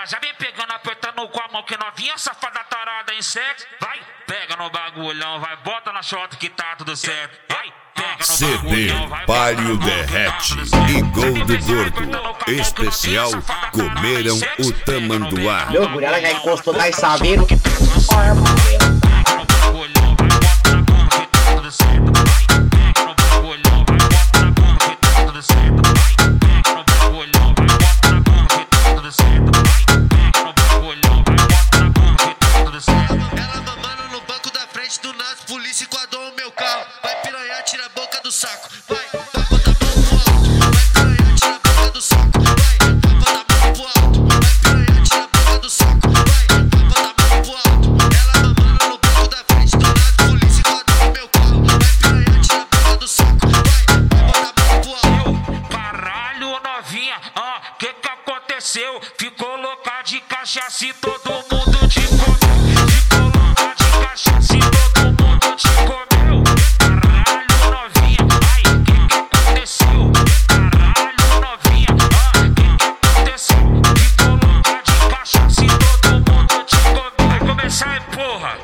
Ela já vem pegando, apertando com a mão, que novinha safada tarada em sexo. Vai, pega no bagulhão, vai, bota na shota que tá tudo certo. Vai, pega no CD bagulhão, vai, Palio Derrete e Gol do Gordo. Especial Comeram o Tamanduá. Meu guri, ela já encostou na saveiro. Ela mamando no banco da frente do nada, polícia enquadrou o meu carro. Vai piranhar, tira a boca do saco. Vai botar a mão pro alto. Vai piranhar, tira a boca do saco. Vai botar a mão pro alto. Vai piranhar, tira a boca do saco. Vai botar a mão pro alto. Ela mamando no banco da frente do nada, polícia enquadrou o meu carro. Vai piranhar, tira a boca do saco. Vai botar a mão pro alto. Caralho, novinha, que aconteceu? Ficou louca de cachaça e todo mundo te comeu. Ficou louca de cachaça e todo mundo te comeu. Caralho, novinha, ai, que aconteceu? Caralho, novinha, que aconteceu? Ficou louca de cachaça e todo mundo te comeu. Vai começar aí, porra.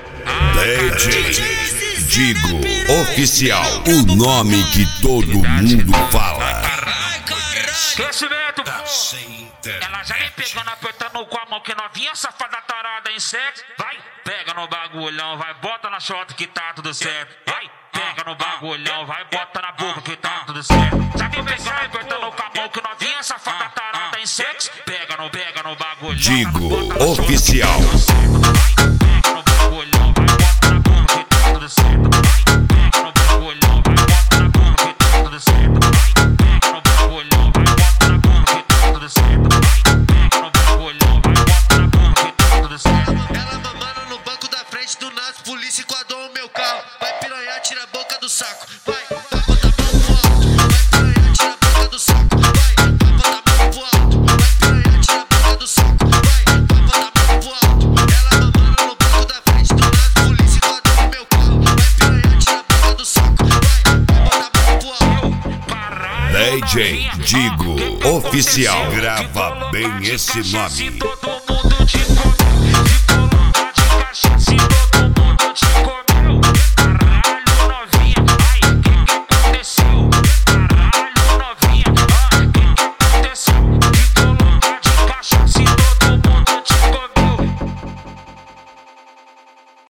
DJ Digo Oficial, o nome que todo mundo fala. Crescimento, ela já vem pegando, apertando com a mão, que novinha safada tarada em sexo. Vai, pega no bagulhão, vai, bota na shota que tá tudo certo. Vai, pega no bagulhão, vai, bota na boca que tá tudo certo. Já vem pegando, apertando com a mão, que novinha safada tarada em sexo. Pega no bagulhão, Digo Oficial. Pega no bagulhão, vai, bota na boca que tá tudo certo. Vai, pega no bagulhão, vai, bota na boca que tá tudo certo. Vai, pega no bagulhão, vai, bota na boca que tá tudo certo. Vai, pega no bagulhão, vai, bota na boca que tá tudo certo. Ela mamando no banco da frente do nada, polícia enquadrou o meu carro. Vai piranhar, tira a boca do saco. Vai botar a mão pro alto. Vai piranhar, tira a boca do saco. Vai botar a mão pro alto. Vai piranhar, tira a boca do saco. Vai botar a mão pro alto. Ela mamando no banco da frente do nada, polícia enquadrou o meu carro. Vai piranhar, tira a boca do saco. Vai botar a mão pro alto. DJ Digo Oficial. Grava bem esse nome.